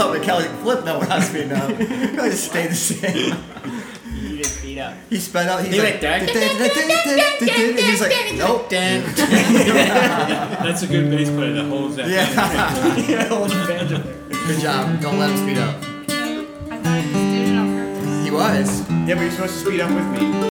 up, and Kelly's like, flip, no, we're not speeding up. I just stay the same. You didn't speed up. He sped up. He's He like, went, and he's like, nope. That's a good bass player that holds that. Yeah. Yeah. Good job. Don't let him speed up. I thought he was doing it on purpose. He was. Yeah, but you're supposed to speed up with me.